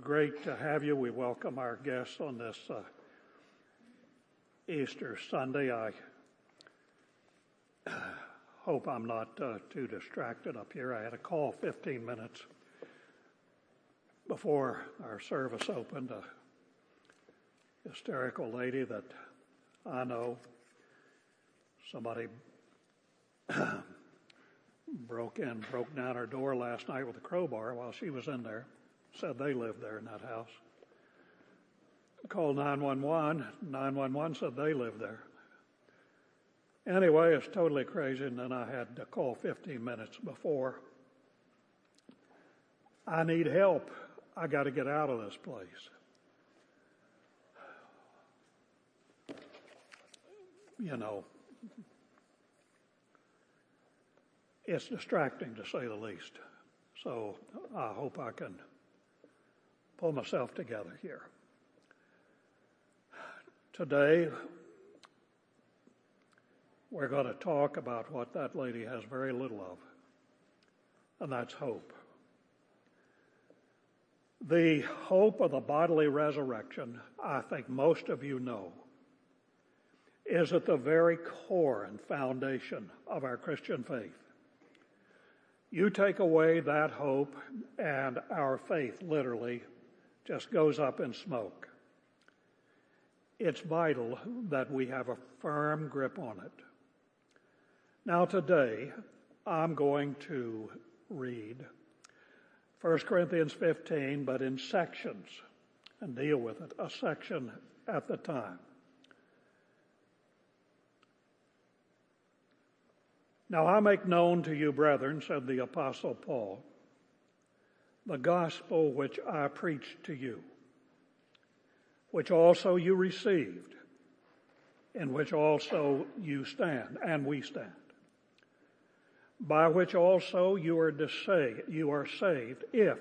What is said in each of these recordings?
great to have you. We welcome our guests on this Easter Sunday. I hope I'm not too distracted up here. I had a call 15 minutes before our service opened. A hysterical lady that I know, somebody broke down her door last night with a crowbar while she was in there. Said they lived there in that house. Called 911. 911 said they lived there. Anyway, it's totally crazy, and then I had to call 15 minutes before. I need help. I got to get out of this place. You know, it's distracting to say the least. So I hope I can pull myself together here. Today, we're going to talk about what that lady has very little of, and that's hope. The hope of the bodily resurrection, I think most of you know, is at the very core and foundation of our Christian faith. You take away that hope and our faith literally just goes up in smoke. It's vital that we have a firm grip on it. Now today, I'm going to read 1 Corinthians 15, but in sections, and deal with it, a section at the time. Now I make known to you, brethren, said the Apostle Paul, the gospel which I preached to you, which also you received, in which also you stand, and we stand, by which also you are saved,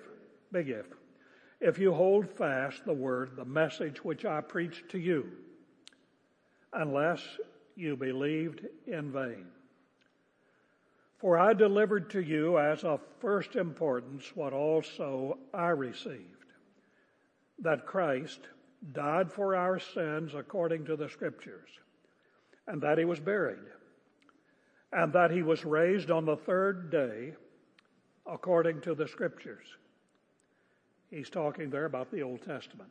if you hold fast the word, the message which I preached to you, unless you believed in vain. For I delivered to you as of first importance what also I received, that Christ died for our sins according to the Scriptures, and that he was buried, and that he was raised on the third day according to the Scriptures. He's talking there about the Old Testament.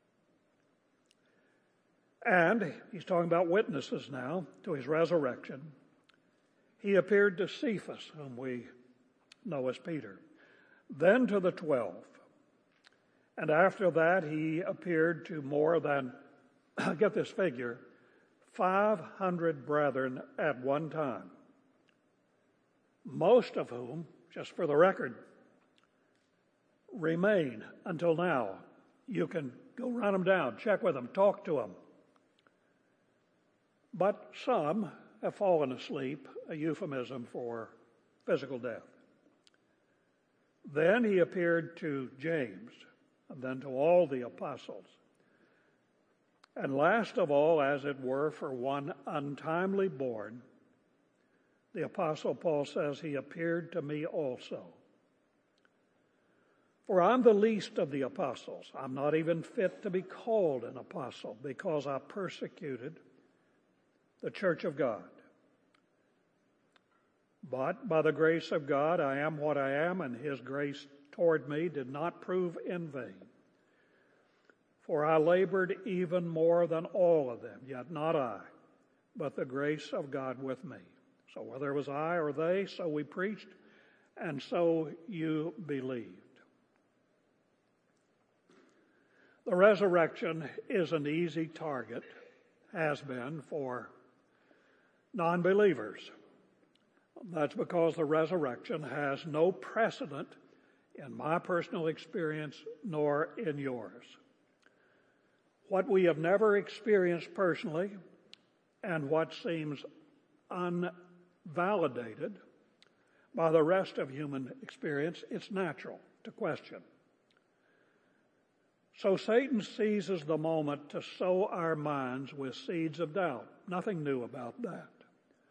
And he's talking about witnesses now to his resurrection. He appeared to Cephas, whom we know as Peter, then to the 12. And after that, he appeared to more than, get this figure, 500 brethren at one time, most of whom, just for the record, remain until now. You can go run them down, check with them, talk to them. But some have fallen asleep, a euphemism for physical death. Then he appeared to James, and then to all the apostles. And last of all, as it were, for one untimely born, the Apostle Paul says he appeared to me also. For I'm the least of the apostles. I'm not even fit to be called an apostle because I persecuted the church of God. But by the grace of God, I am what I am, and his grace toward me did not prove in vain. For I labored even more than all of them, yet not I, but the grace of God with me. So whether it was I or they, so we preached, and so you believed. The resurrection is an easy target, has been for non-believers. That's because the resurrection has no precedent in my personal experience nor in yours. What we have never experienced personally and what seems unvalidated by the rest of human experience, it's natural to question. So Satan seizes the moment to sow our minds with seeds of doubt. Nothing new about that.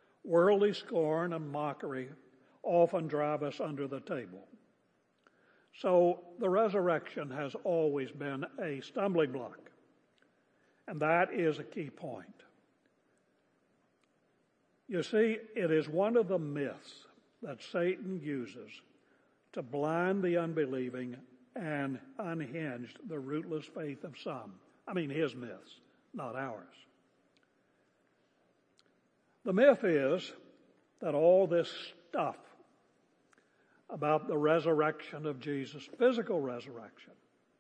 Worldly scorn and mockery often drive us under the table. So the resurrection has always been a stumbling block. And that is a key point. You see, it is one of the myths that Satan uses to blind the unbelieving and unhinge the rootless faith of some. I mean his myths, not ours. The myth is that all this stuff about the resurrection of Jesus, physical resurrection,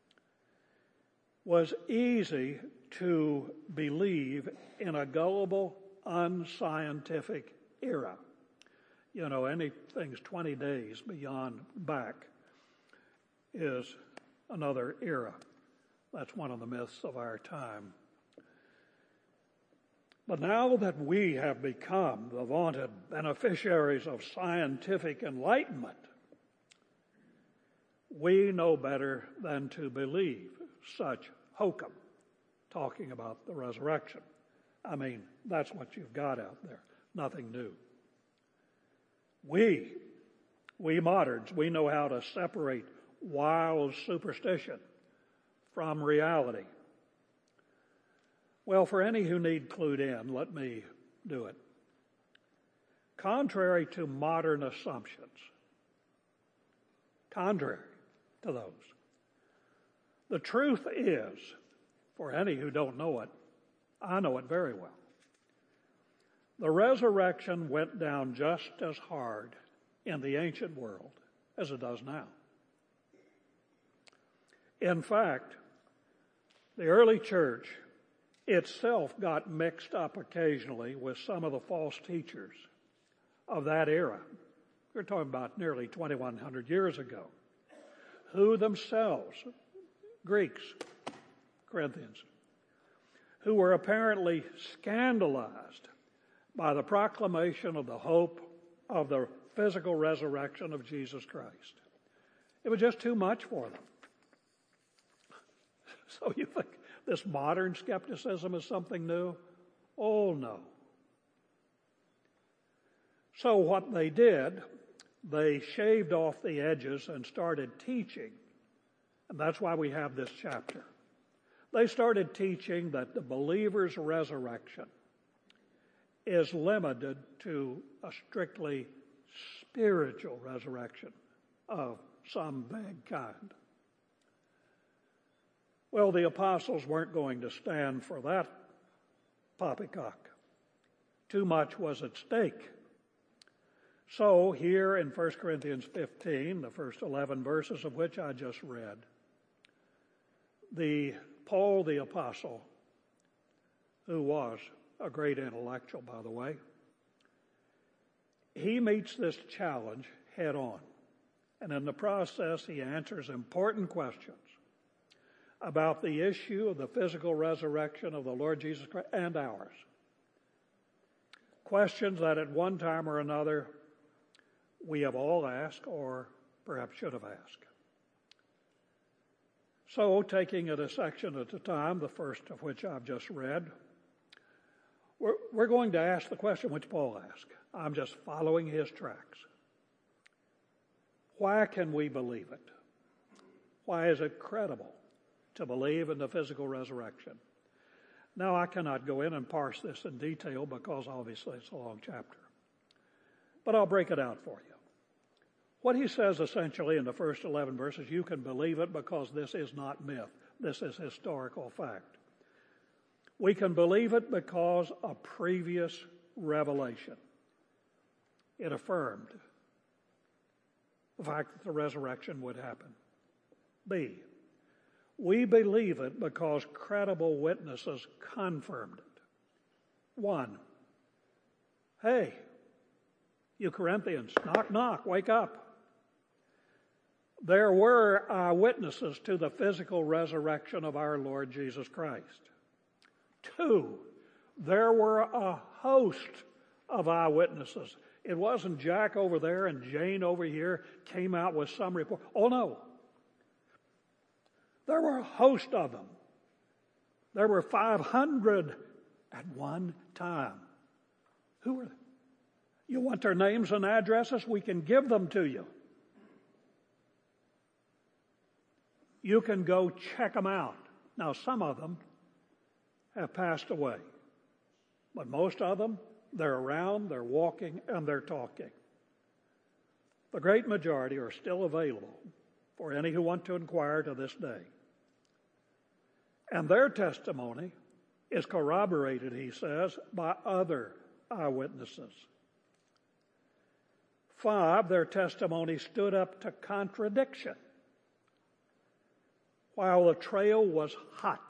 was easy to believe in a gullible, unscientific era. You know, anything's 20 days beyond back is another era. That's one of the myths of our time. But now that we have become the vaunted beneficiaries of scientific enlightenment, we know better than to believe such hokum talking about the resurrection. I mean, that's what you've got out there. Nothing new. We moderns, we know how to separate wild superstition from reality. Well, for any who need clued in, let me do it. Contrary to modern assumptions, contrary to those, the truth is, for any who don't know it, I know it very well. The resurrection went down just as hard in the ancient world as it does now. In fact, the early church itself got mixed up occasionally with some of the false teachers of that era. We're talking about nearly 2,100 years ago, who themselves, Greeks, Corinthians, who were apparently scandalized by the proclamation of the hope of the physical resurrection of Jesus Christ. It was just too much for them. So you think this modern skepticism is something new? Oh, no. So what they did, they shaved off the edges and started teaching. And that's why we have this chapter. They started teaching that the believer's resurrection is limited to a strictly spiritual resurrection of some vague kind. Well, the apostles weren't going to stand for that poppycock. Too much was at stake. So here in 1 Corinthians 15, the first 11 verses of which I just read, Paul the apostle, who was a great intellectual, by the way, he meets this challenge head on. And in the process, he answers important questions about the issue of the physical resurrection of the Lord Jesus Christ and ours. Questions that at one time or another we have all asked or perhaps should have asked. So, taking it a section at a time, the first of which I've just read, we're going to ask the question which Paul asked. I'm just following his tracks. Why can we believe it? Why is it credible to believe in the physical resurrection? Now, I cannot go in and parse this in detail because obviously it's a long chapter. But I'll break it out for you. What he says essentially in the first 11 verses, you can believe it because this is not myth. This is historical fact. We can believe it because a previous revelation, it affirmed the fact that the resurrection would happen. B, we believe it because credible witnesses confirmed it. 1, hey, you Corinthians, knock, knock, wake up. There were eyewitnesses to the physical resurrection of our Lord Jesus Christ. 2, there were a host of eyewitnesses. It wasn't Jack over there and Jane over here came out with some report. Oh, no. There were a host of them. There were 500 at one time. Who were they? You want their names and addresses? We can give them to you. You can go check them out. Now, some of them have passed away, but most of them, they're around, they're walking, and they're talking. The great majority are still available for any who want to inquire to this day. And their testimony is corroborated, he says, by other eyewitnesses. 5, their testimony stood up to contradiction while the trail was hot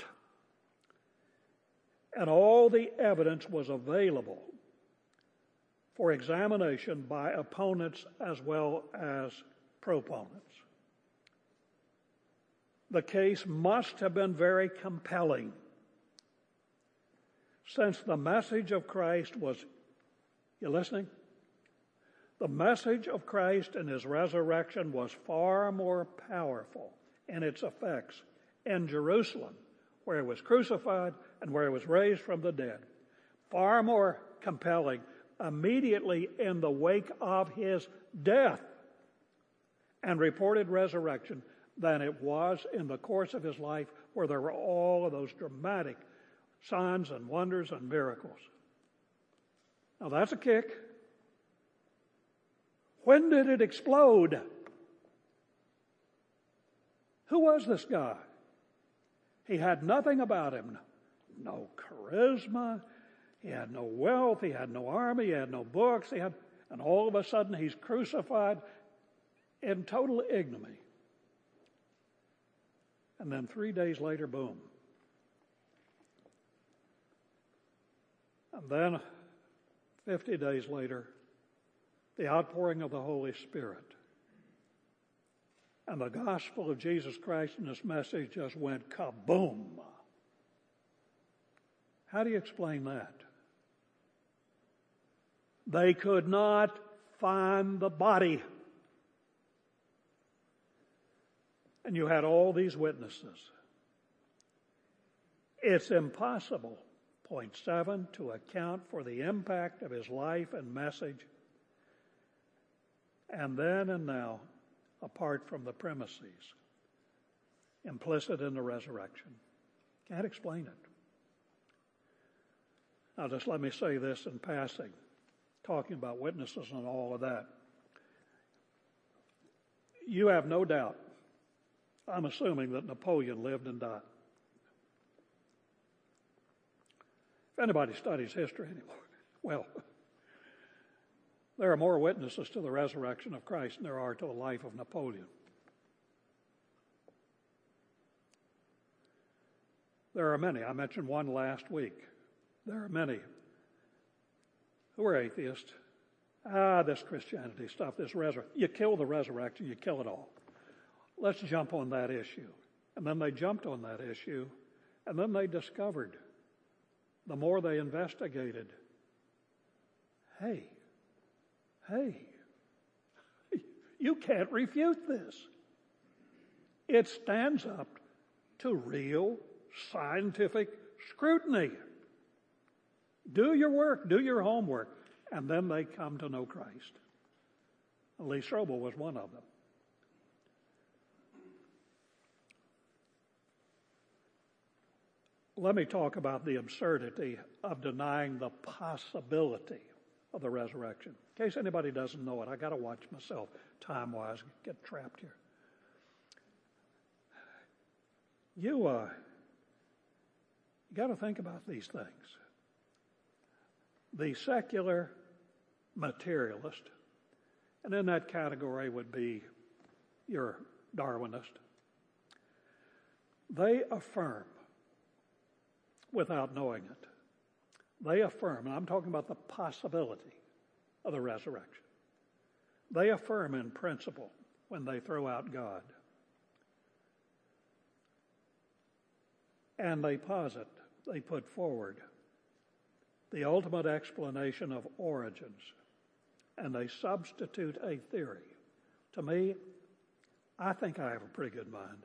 and all the evidence was available for examination by opponents as well as proponents. The case must have been very compelling, since the message of Christ was, you listening? The message of Christ and His resurrection was far more powerful in its effects in Jerusalem, where He was crucified and where He was raised from the dead. Far more compelling immediately in the wake of His death and reported resurrection than it was in the course of His life, where there were all of those dramatic signs and wonders and miracles. Now that's a kick. When did it explode? Who was this guy? He had nothing about him. No charisma. He had no wealth. He had no army. He had no books. And all of a sudden he's crucified in total ignominy. And then 3 days later, boom. And then 50 days later, the outpouring of the Holy Spirit. And the gospel of Jesus Christ and His message just went kaboom. How do you explain that? They could not find the body. And you had all these witnesses. It's impossible, point 7, to account for the impact of His life and message, and then and now, apart from the premises implicit in the resurrection. Can't explain it. Now just let me say this in passing, talking about witnesses and all of that. You have no doubt, I'm assuming, that Napoleon lived and died. If anybody studies history anymore, well, there are more witnesses to the resurrection of Christ than there are to the life of Napoleon. There are many. I mentioned one last week. There are many who are atheists. This Christianity stuff, this resurrection. You kill the resurrection, you kill it all. Let's jump on that issue. And then they jumped on that issue, and then they discovered, the more they investigated, hey, you can't refute this. It stands up to real scientific scrutiny. Do your work, do your homework, and then they come to know Christ. Lee Strobel was one of them. Let me talk about the absurdity of denying the possibility of the resurrection. In case anybody doesn't know it, I got to watch myself time-wise, get trapped here. You got to think about these things. The secular materialist, and in that category would be your Darwinist, they affirm, without knowing it, they affirm, and I'm talking about the possibility of the resurrection. They affirm in principle when they throw out God. And they posit, they put forward the ultimate explanation of origins, and they substitute a theory. To me, I think I have a pretty good mind.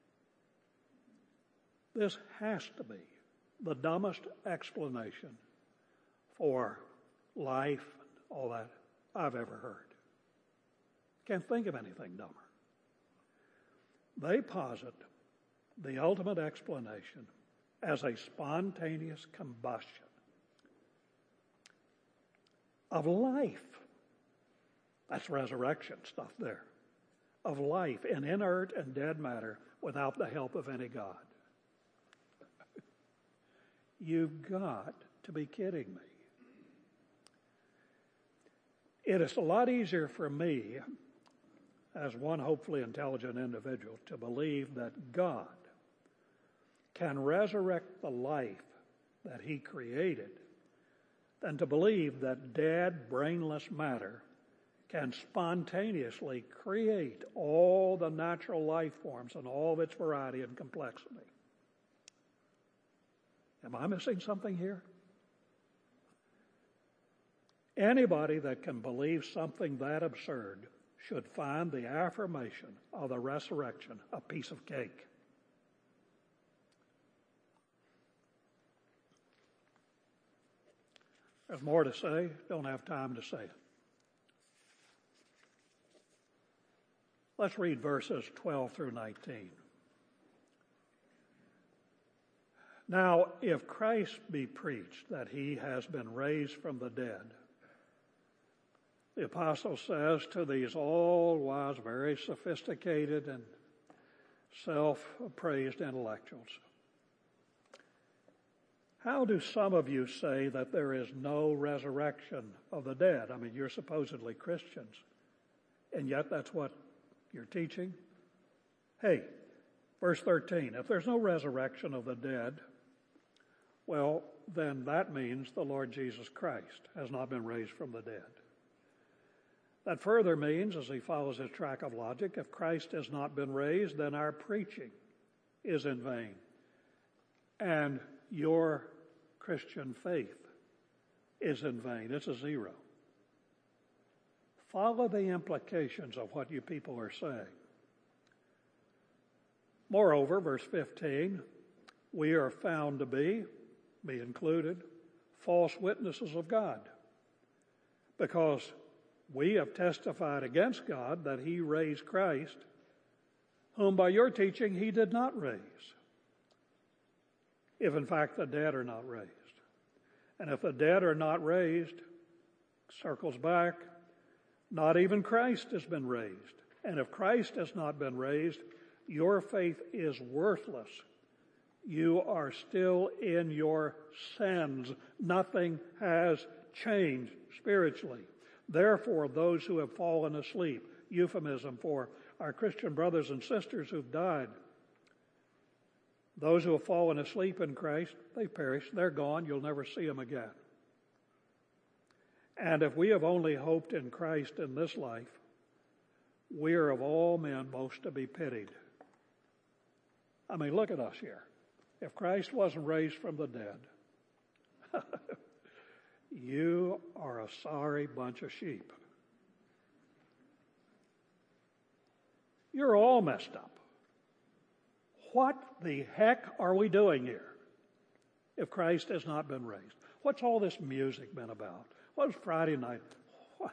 This has to be the dumbest explanation for life and all that I've ever heard. Can't think of anything dumber. They posit the ultimate explanation as a spontaneous combustion of life. That's resurrection stuff there. Of life in inert and dead matter without the help of any God. You've got to be kidding me. It is a lot easier for me, as one hopefully intelligent individual, to believe that God can resurrect the life that He created than to believe that dead, brainless matter can spontaneously create all the natural life forms and all of its variety and complexity. Am I missing something here? Anybody that can believe something that absurd should find the affirmation of the resurrection a piece of cake. There's more to say, don't have time to say it. Let's read verses 12 through 19. Now, if Christ be preached that He has been raised from the dead, the apostle says to these all-wise, very sophisticated and self-appraised intellectuals, how do some of you say that there is no resurrection of the dead? I mean, you're supposedly Christians, and yet that's what you're teaching? Hey, verse 13, if there's no resurrection of the dead, well, then that means the Lord Jesus Christ has not been raised from the dead. That further means, as he follows his track of logic, if Christ has not been raised, then our preaching is in vain. And your Christian faith is in vain. It's a zero. Follow the implications of what you people are saying. Moreover, verse 15, we are found to be, me included, false witnesses of God, because we have testified against God that He raised Christ, whom by your teaching He did not raise, if in fact the dead are not raised. And if the dead are not raised, circles back, not even Christ has been raised. And if Christ has not been raised, your faith is worthless. You are still in your sins. Nothing has changed spiritually. Therefore, those who have fallen asleep, euphemism for our Christian brothers and sisters who've died, those who have fallen asleep in Christ, they perish. They're gone. You'll never see them again. And if we have only hoped in Christ in this life, we are of all men most to be pitied. I mean, look at us here. If Christ wasn't raised from the dead, you are a sorry bunch of sheep. You're all messed up. What the heck are we doing here if Christ has not been raised? What's all this music been about? What was Friday night? Why?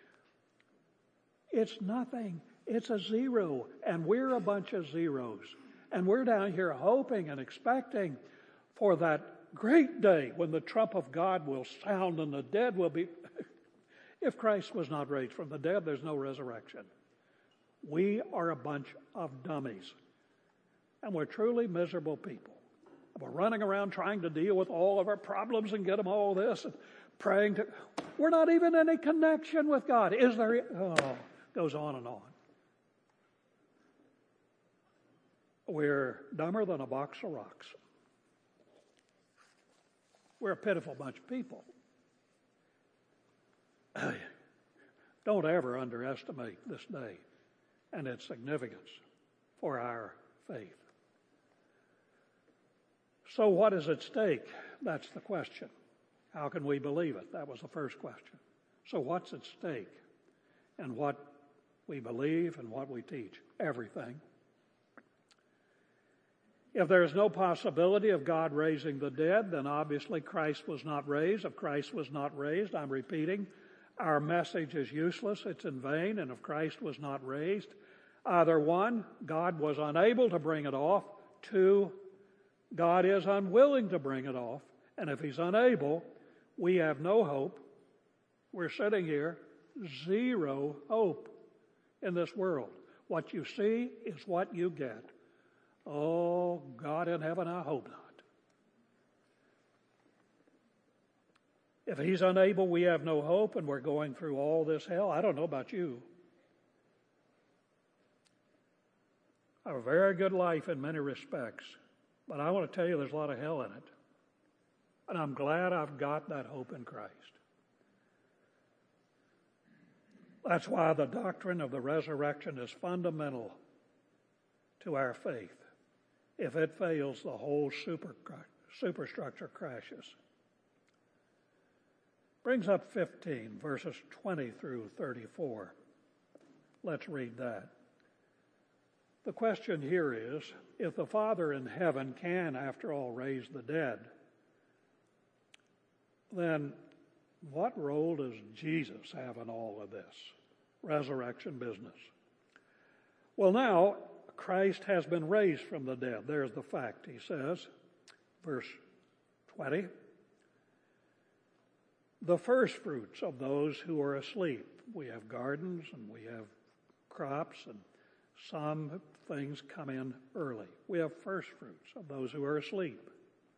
It's nothing. It's a zero, and we're a bunch of zeros. And we're down here hoping and expecting for that great day when the trump of God will sound and the dead will be... If Christ was not raised from the dead, there's no resurrection. We are a bunch of dummies. And we're truly miserable people. We're running around trying to deal with all of our problems and get them all this and praying to... We're not even in any connection with God. Is there... Oh, goes on and on. We're dumber than a box of rocks. We're a pitiful bunch of people. Don't ever underestimate this day and its significance for our faith. So what is at stake? That's the question. How can we believe it? That was the first question. So what's at stake? And what we believe and what we teach? Everything. If there is no possibility of God raising the dead, then obviously Christ was not raised. If Christ was not raised, I'm repeating, our message is useless, it's in vain, and if Christ was not raised, either one, God was unable to bring it off, 2, God is unwilling to bring it off. And if He's unable, we have no hope. We're sitting here, zero hope in this world. What you see is what you get. Oh, God in heaven, I hope not. If He's unable, we have no hope, and we're going through all this hell. I don't know about you. I have a very good life in many respects, but I want to tell you there's a lot of hell in it. And I'm glad I've got that hope in Christ. That's why the doctrine of the resurrection is fundamental to our faith. If it fails, the whole superstructure crashes. Brings up 15, verses 20 through 34. Let's read that. The question here is, if the Father in heaven can, after all, raise the dead, then what role does Jesus have in all of this resurrection business? Well, now, Christ has been raised from the dead. There's the fact, he says, verse 20. The first fruits of those who are asleep. We have gardens and we have crops, and some things come in early. We have first fruits of those who are asleep.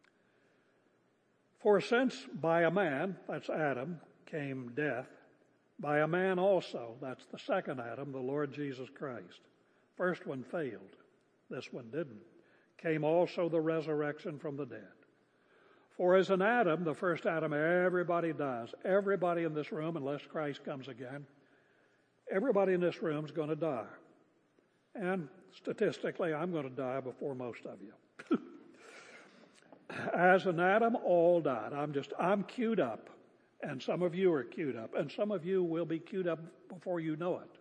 For since by a man, that's Adam, came death, by a man also, that's the second Adam, the Lord Jesus Christ. First one failed. This one didn't. Came also the resurrection from the dead. For as in Adam, the first Adam, everybody dies. Everybody in this room, unless Christ comes again, everybody in this room is going to die. And statistically, I'm going to die before most of you. As in Adam, all died. I'm queued up. And some of you are queued up. And some of you will be queued up before you know it.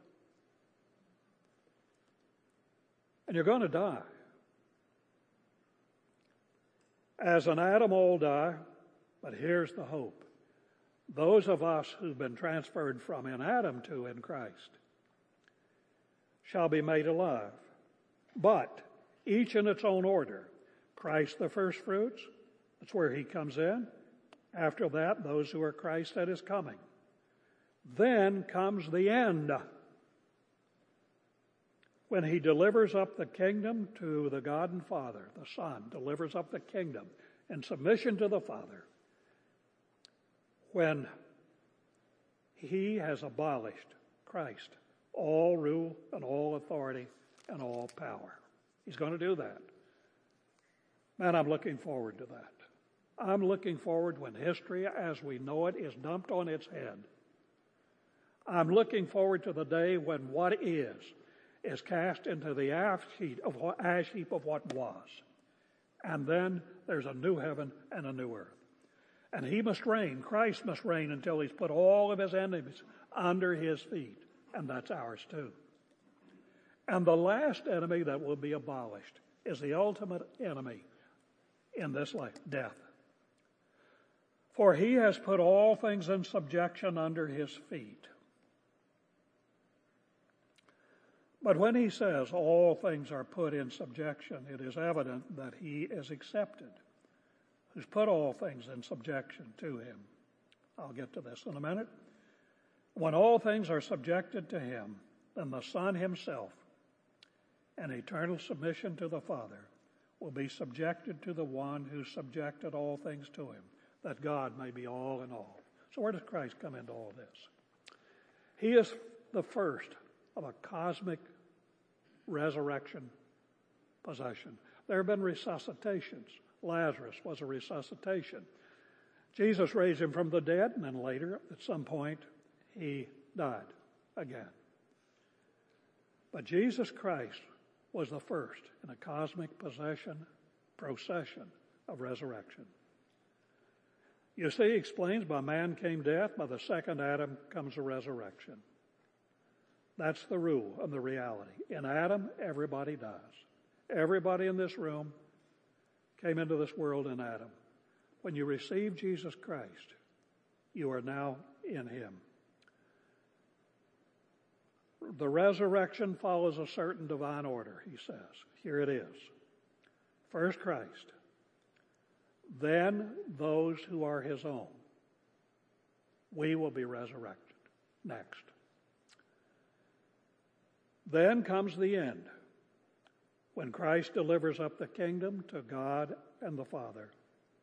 And you're going to die. As in Adam, all die. But here's the hope. Those of us who've been transferred from in Adam to in Christ shall be made alive. But each in its own order. Christ the first fruits, that's where He comes in. After that, those who are Christ at His coming. Then comes the end, when He delivers up the kingdom to the God and Father. The Son delivers up the kingdom in submission to the Father, when He has abolished, Christ, all rule and all authority and all power. He's going to do that. Man, I'm looking forward to that. I'm looking forward when history as we know it is dumped on its head. I'm looking forward to the day when what is cast into the ash heap of what was. And then there's a new heaven and a new earth. And He must reign, Christ must reign until He's put all of His enemies under His feet. And that's ours too. And the last enemy that will be abolished is the ultimate enemy in this life, death. For He has put all things in subjection under His feet. But when He says all things are put in subjection, it is evident that He is accepted, who's put all things in subjection to Him. I'll get to this in a minute. When all things are subjected to Him, then the Son Himself, in eternal submission to the Father, will be subjected to the one who subjected all things to Him, that God may be all in all. So where does Christ come into all this? He is the first of a cosmic resurrection possession. There have been resuscitations. Lazarus was a resuscitation. Jesus raised him from the dead, and then later, at some point, he died again. But Jesus Christ was the first in a cosmic procession of resurrection. You see, he explains, by man came death, by the second Adam comes the resurrection. That's the rule and the reality. In Adam, everybody dies. Everybody in this room came into this world in Adam. When you receive Jesus Christ, you are now in Him. The resurrection follows a certain divine order, he says. Here it is. First Christ, then those who are his own. We will be resurrected next. Then comes the end, when Christ delivers up the kingdom to God and the Father.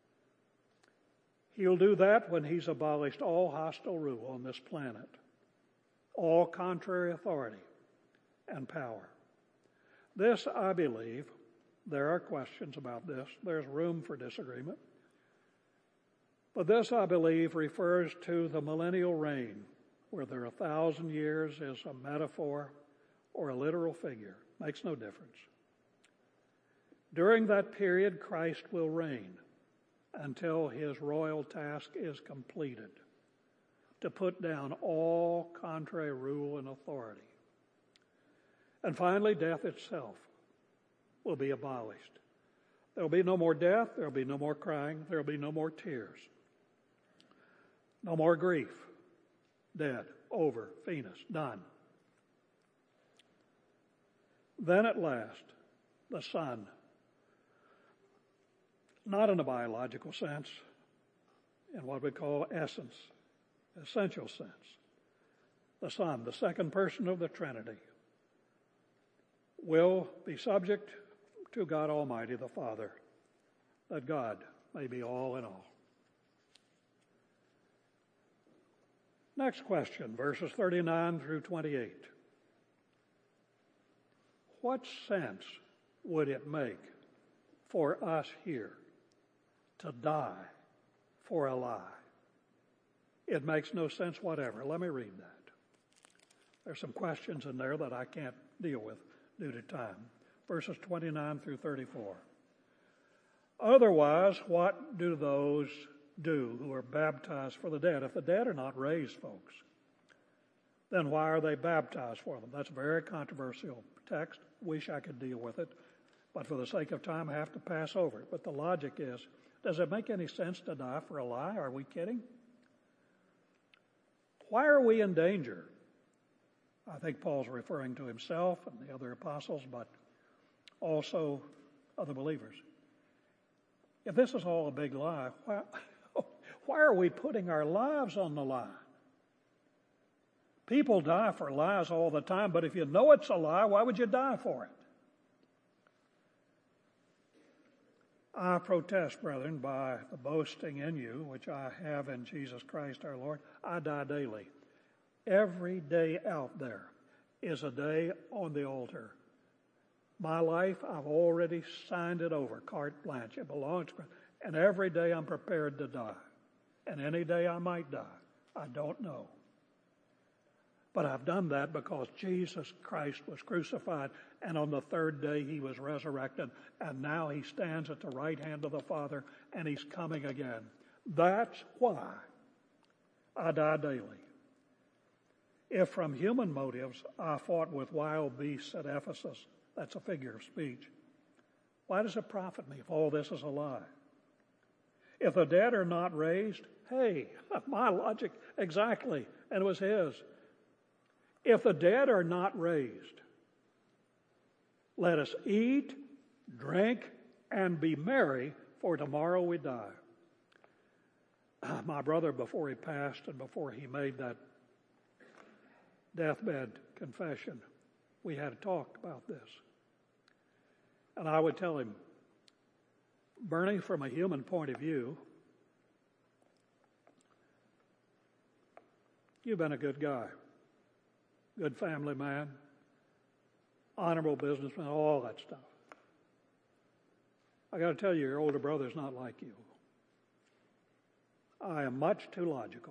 He'll do that when he's abolished all hostile rule on this planet, all contrary authority and power. This, I believe, there are questions about this. There's room for disagreement. But this, I believe, refers to the millennial reign, whether 1,000 years is a metaphor or a literal figure. Makes no difference. During that period, Christ will reign until his royal task is completed, to put down all contrary rule and authority. And finally, death itself will be abolished. There will be no more death, there will be no more crying, there will be no more tears. No more grief. Dead, over, finis, done. Then at last, the Son, not in a biological sense, in what we call essence, essential sense, the Son, the second person of the Trinity, will be subject to God Almighty, the Father, that God may be all in all. Next question, verses 39 through 28. What sense would it make for us here to die for a lie? It makes no sense whatever. Let me read that. There's some questions in there that I can't deal with due to time. Verses 29 through 34. Otherwise, what do those do who are baptized for the dead? If the dead are not raised, folks, then why are they baptized for them? That's a very controversial text. Wish I could deal with it, but for the sake of time, I have to pass over it. But the logic is, does it make any sense to die for a lie? Are we kidding? Why are we in danger? I think Paul's referring to himself and the other apostles, but also other believers. If this is all a big lie, why are we putting our lives on the line? People die for lies all the time, but if you know it's a lie, why would you die for it? I protest, brethren, by the boasting in you, which I have in Jesus Christ our Lord. I die daily. Every day out there is a day on the altar. My life, I've already signed it over, carte blanche. It belongs to me. And every day I'm prepared to die. And any day I might die. I don't know. But I've done that because Jesus Christ was crucified, and on the third day he was resurrected, and now he stands at the right hand of the Father, and he's coming again. That's why I die daily. If from human motives I fought with wild beasts at Ephesus, that's a figure of speech, why does it profit me if all this is a lie? If the dead are not raised, hey, my logic exactly, and it was his. If the dead are not raised, let us eat, drink, and be merry, for tomorrow we die. My brother, before he passed and before he made that deathbed confession, we had a talk about this. And I would tell him, Bernie, from a human point of view, you've been a good guy. Good family man, honorable businessman, all that stuff. I got to tell you, your older brother's not like you. I am much too logical.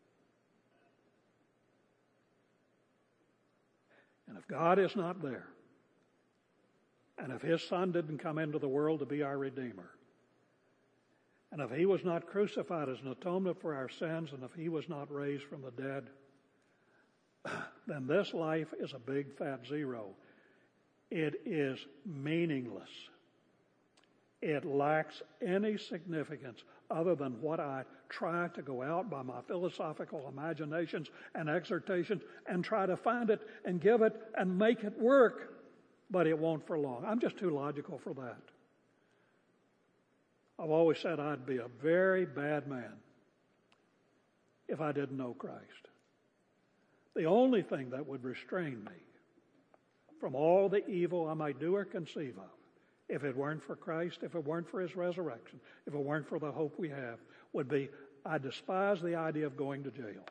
And if God is not there, and if his Son didn't come into the world to be our Redeemer, and if he was not crucified as an atonement for our sins, and if he was not raised from the dead, then this life is a big fat zero. It is meaningless. It lacks any significance other than what I try to go out by my philosophical imaginations and exhortations and try to find it and give it and make it work. But it won't for long. I'm just too logical for that. I've always said I'd be a very bad man if I didn't know Christ. The only thing that would restrain me from all the evil I might do or conceive of, if it weren't for Christ, if it weren't for His resurrection, if it weren't for the hope we have, would be I despise the idea of going to jail.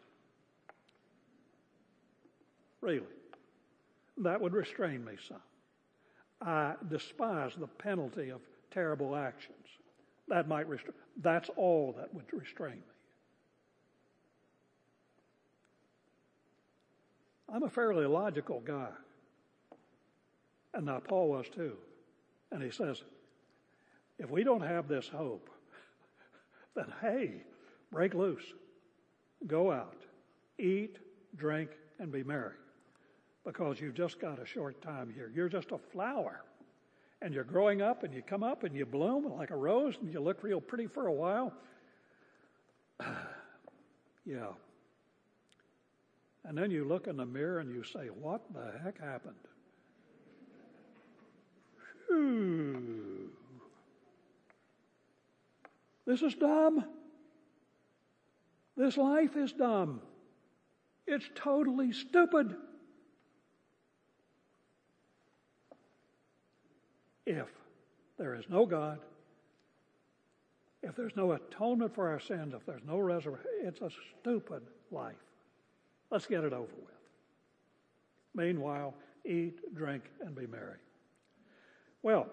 Really. That would restrain me some. I despise the penalty of terrible actions. That might restrain. That's all that would restrain me. I'm a fairly logical guy. And now Paul was too. And he says, if we don't have this hope, then hey, break loose. Go out, eat, drink, and be merry. Because you've just got a short time here. You're just a flower. And you're growing up, and you come up, and you bloom like a rose, and you look real pretty for a while. Yeah. And then you look in the mirror, and you say, what the heck happened? Whew. This is dumb. This life is dumb. It's totally stupid. If there is no God, if there's no atonement for our sins, if there's no resurrection, it's a stupid life. Let's get it over with. Meanwhile, eat, drink, and be merry. Well,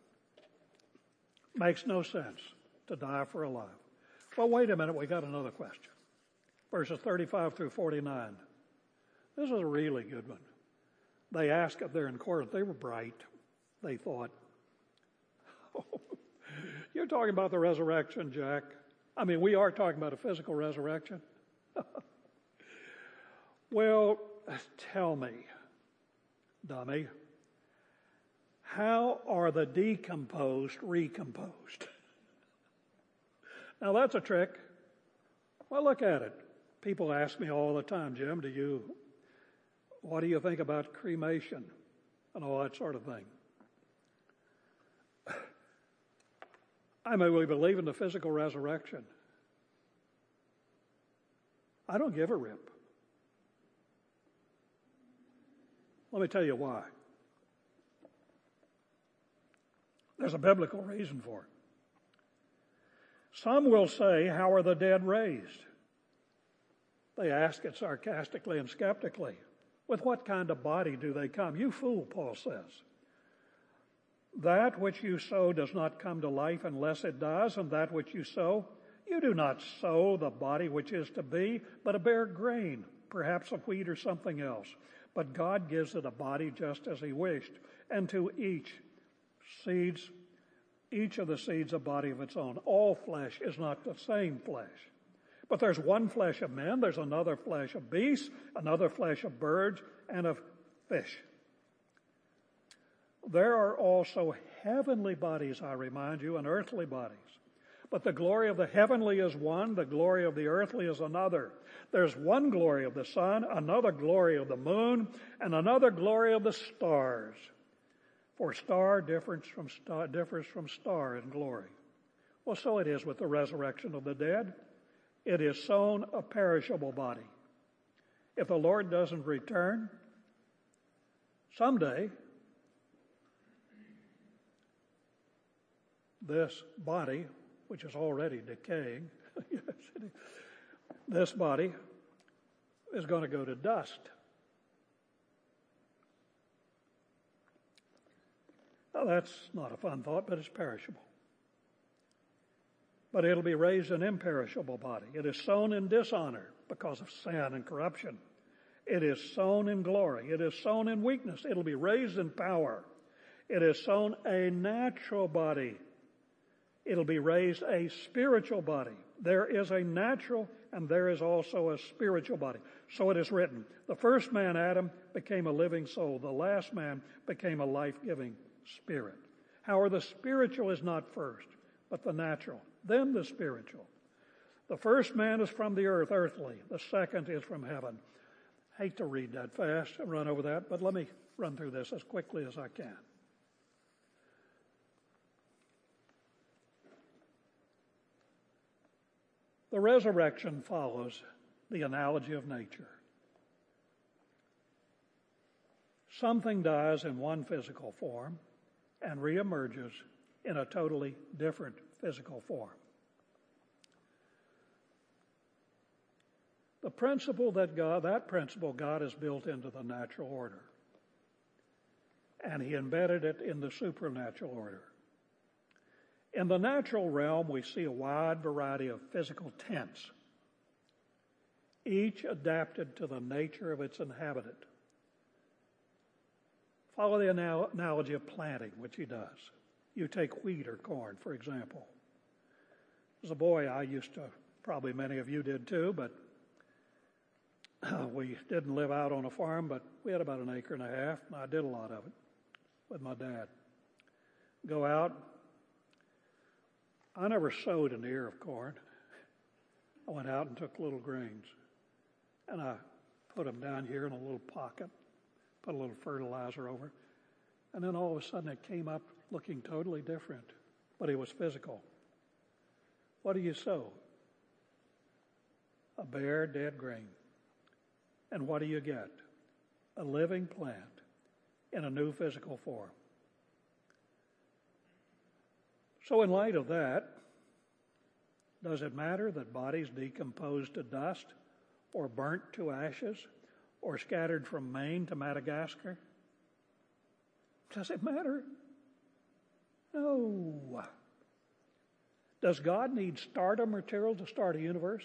makes no sense to die for alive. Well, wait a minute, we got another question. Verses 35 through 49. This is a really good one. They ask up there in Corinth, they were bright. They thought, oh, you're talking about the resurrection, Jack. I mean, we are talking about a physical resurrection. Well, tell me, dummy, how are the decomposed recomposed? Now, that's a trick. Well, look at it. People ask me all the time, Jim, what do you think about cremation and all that sort of thing? I mean, we believe in the physical resurrection. I don't give a rip. Let me tell you why. There's a biblical reason for it. Some will say, how are the dead raised? They ask it sarcastically and skeptically. With what kind of body do they come? You fool, Paul says. That which you sow does not come to life unless it does, and that which you sow, you do not sow the body which is to be, but a bare grain, perhaps of wheat or something else. But God gives it a body just as He wished, and to each of the seeds a body of its own. All flesh is not the same flesh. But there's one flesh of men, there's another flesh of beasts, another flesh of birds, and of fish. There are also heavenly bodies, I remind you, and earthly bodies. But the glory of the heavenly is one, the glory of the earthly is another. There's one glory of the sun, another glory of the moon, and another glory of the stars. For star differs from star in glory. Well, so it is with the resurrection of the dead. It is sown a perishable body. If the Lord doesn't return, someday, this body, which is already decaying, this body is going to go to dust. Now, that's not a fun thought, but it's perishable. But it'll be raised an imperishable body. It is sown in dishonor because of sin and corruption. It is sown in glory. It is sown in weakness. It'll be raised in power. It is sown a natural body. It'll be raised a spiritual body. There is a natural and there is also a spiritual body. So it is written, the first man, Adam, became a living soul. The last man became a life-giving spirit. However, the spiritual is not first, but the natural, then the spiritual. The first man is from the earth, earthly. The second is from heaven. I hate to read that fast and run over that, but let me run through this as quickly as I can. The resurrection follows the analogy of nature. Something dies in one physical form and reemerges in a totally different physical form. The principle that God has built into the natural order. And he embedded it in the supernatural order. In the natural realm, we see a wide variety of physical tents, each adapted to the nature of its inhabitant. Follow the analogy of planting, which he does. You take wheat or corn, for example. As a boy, I used to, probably many of you did too, but we didn't live out on a farm, but we had about an acre and a half, and I did a lot of it with my dad. Go out. I never sowed an ear of corn. I went out and took little grains, and I put them down here in a little pocket, put a little fertilizer over, and then all of a sudden it came up looking totally different, but it was physical. What do you sow? A bare, dead grain. And what do you get? A living plant in a new physical form. So in light of that, does it matter that bodies decompose to dust or burnt to ashes or scattered from Maine to Madagascar? Does it matter? No. Does God need starter material to start a universe?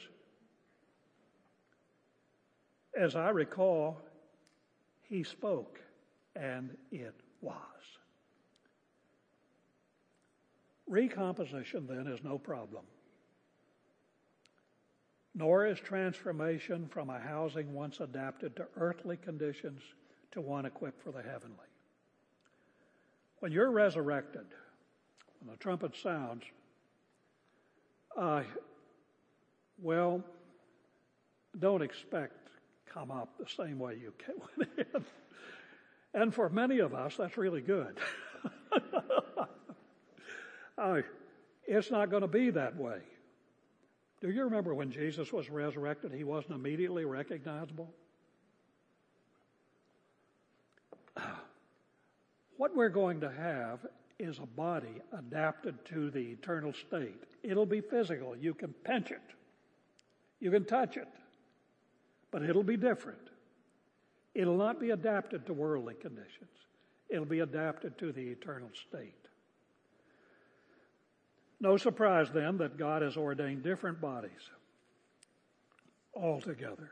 As I recall, he spoke, and it was. Recomposition, then, is no problem. Nor is transformation from a housing once adapted to earthly conditions to one equipped for the heavenly. When you're resurrected, when the trumpet sounds, don't expect come up the same way you went in. And for many of us, that's really good. It's not going to be that way. Do you remember when Jesus was resurrected, he wasn't immediately recognizable? What we're going to have is a body adapted to the eternal state. It'll be physical. You can pinch it. You can touch it. But it'll be different. It'll not be adapted to worldly conditions. It'll be adapted to the eternal state. No surprise then that God has ordained different bodies altogether.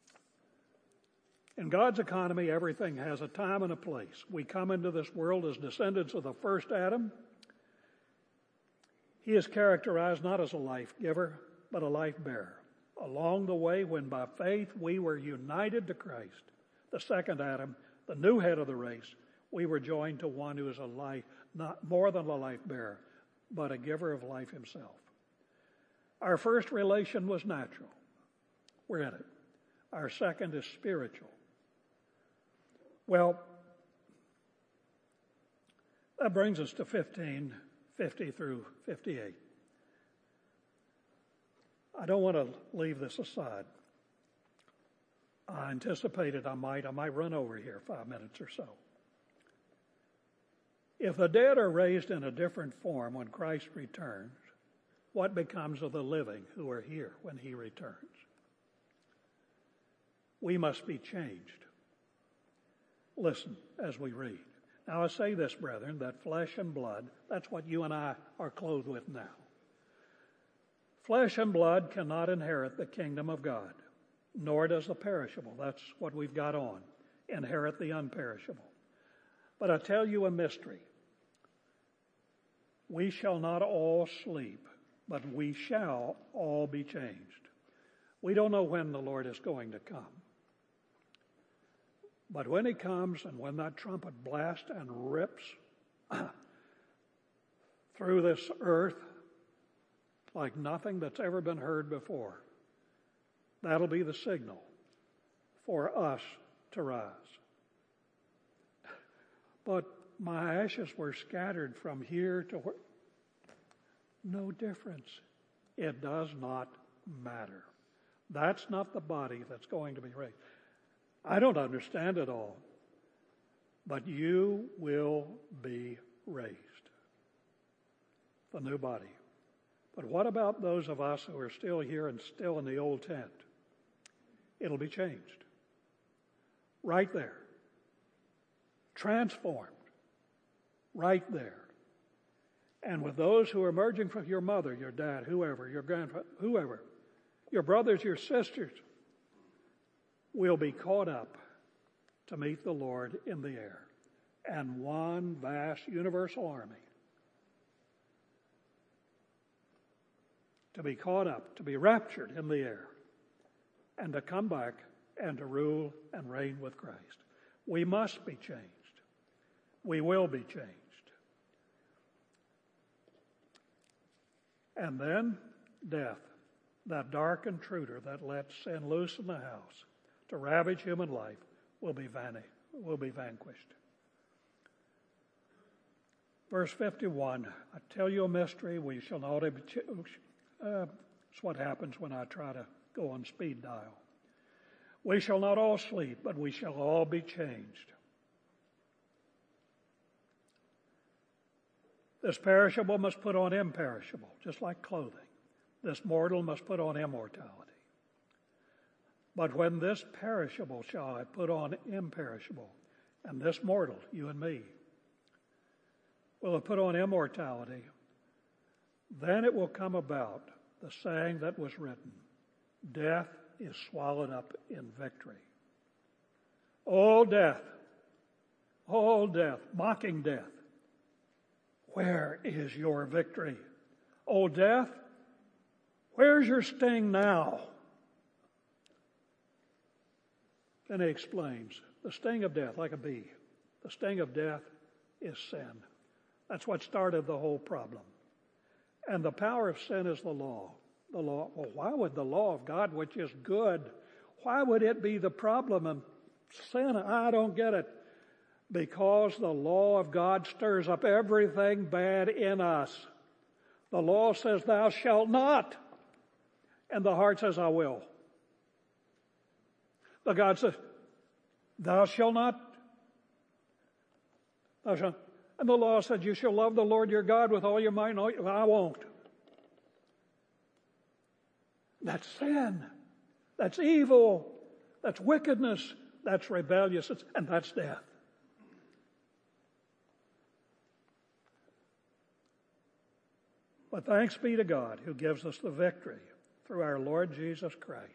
In God's economy, everything has a time and a place. We come into this world as descendants of the first Adam. He is characterized not as a life giver, but a life bearer. Along the way, when by faith we were united to Christ, the second Adam, the new head of the race, we were joined to one who is a life, not more than a life bearer, but a giver of life himself. Our first relation was natural. We're in it. Our second is spiritual. Well, that brings us to 15:50 through 58. I don't want to leave this aside. I anticipated I might run over here 5 minutes or so. If the dead are raised in a different form when Christ returns, what becomes of the living who are here when he returns? We must be changed. Listen as we read. Now I say this, brethren, that flesh and blood, that's what you and I are clothed with now. Flesh and blood cannot inherit the kingdom of God, nor does the perishable, that's what we've got on, inherit the unperishable. But I tell you a mystery. We shall not all sleep, but we shall all be changed. We don't know when the Lord is going to come. But when he comes and when that trumpet blasts and rips through this earth like nothing that's ever been heard before, that'll be the signal for us to rise. But my ashes were scattered from here to where. No difference. It does not matter. That's not the body that's going to be raised. I don't understand it all, but you will be raised. The new body. But what about those of us who are still here and still in the old tent? It'll be changed. Right there. Transformed. Right there. And with those who are emerging from your mother, your dad, whoever, your grandfather, whoever, your brothers, your sisters, will be caught up to meet the Lord in the air. And one vast universal army. To be caught up, to be raptured in the air, and to come back and to rule and reign with Christ. We must be changed. We will be changed. And then death, that dark intruder that lets sin loose in the house to ravage human life, will be vanquished. Verse 51, I tell you a mystery, we shall not... It's what happens when I try to go on speed dial. We shall not all sleep, but we shall all be changed. This perishable must put on imperishable, just like clothing. This mortal must put on immortality. But when this perishable shall I put on imperishable, and this mortal, you and me, will have put on immortality, then it will come about the saying that was written, death is swallowed up in victory. O death, mocking death, where is your victory? O death, where's your sting now? Then he explains, the sting of death, like a bee, the sting of death is sin. That's what started the whole problem. And the power of sin is the law. The law. Well, why would the law of God, which is good, why would it be the problem of sin? I don't get it. Because the law of God stirs up everything bad in us. The law says, thou shalt not. And the heart says, I will. But God says, thou shalt not. Thou shalt. And the law said, you shall love the Lord your God with all your might and all your... I won't. That's sin. That's evil. That's wickedness. That's rebelliousness. And that's death. But thanks be to God who gives us the victory through our Lord Jesus Christ.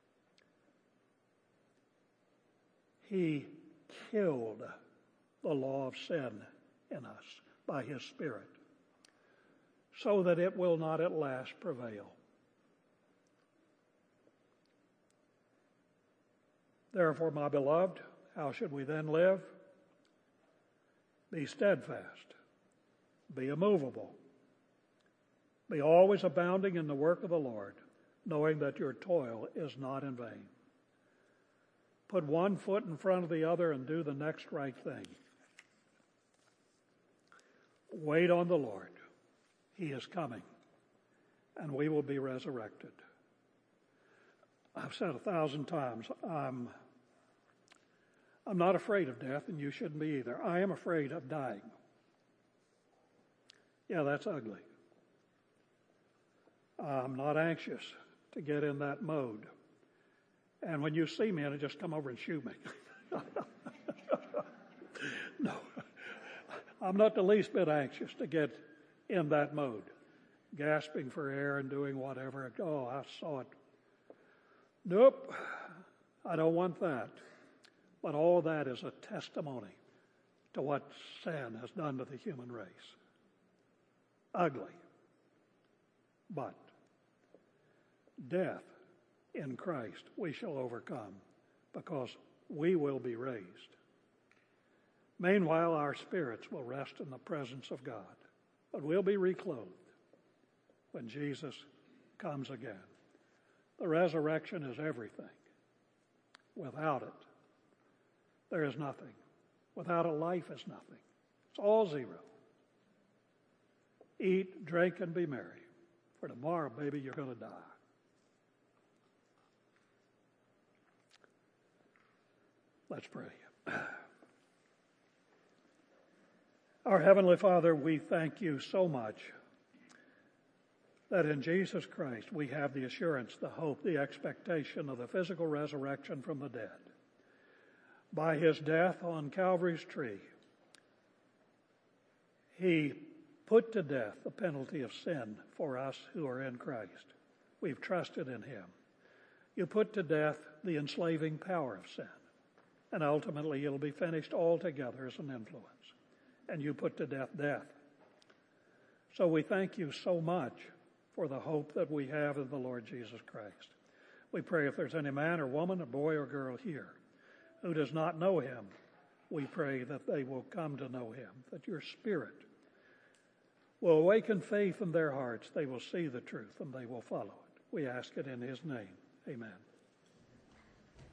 He killed the law of sin in us by His Spirit, so that it will not at last prevail. Therefore, my beloved, how should we then live? Be steadfast, be immovable, be always abounding in the work of the Lord, knowing that your toil is not in vain. Put one foot in front of the other and do the next right thing. Wait on the Lord. He is coming, and we will be resurrected. I've said 1,000 times, I'm not afraid of death, and you shouldn't be either. I am afraid of dying. Yeah, that's ugly. I'm not anxious to get in that mode. And when you see me, just come over and shoot me. No, I'm not the least bit anxious to get in that mode, gasping for air and doing whatever. Oh, I saw it. Nope, I don't want that. But all that is a testimony to what sin has done to the human race. Ugly. But death in Christ we shall overcome, because we will be raised. Meanwhile, our spirits will rest in the presence of God, but we'll be reclothed when Jesus comes again. The resurrection is everything. Without it, there is nothing. Without it, life is nothing. It's all zero. Eat, drink, and be merry, for tomorrow, baby, you're going to die. Let's pray. Our Heavenly Father, we thank you so much that in Jesus Christ we have the assurance, the hope, the expectation of the physical resurrection from the dead. By his death on Calvary's tree, he put to death the penalty of sin for us who are in Christ. We've trusted in him. You put to death the enslaving power of sin, and ultimately it'll be finished altogether as an influence. And you put to death death. So we thank you so much for the hope that we have in the Lord Jesus Christ. We pray if there's any man or woman, or boy or girl here who does not know him, we pray that they will come to know him, that your Spirit will awaken faith in their hearts. They will see the truth and they will follow it. We ask it in his name. Amen.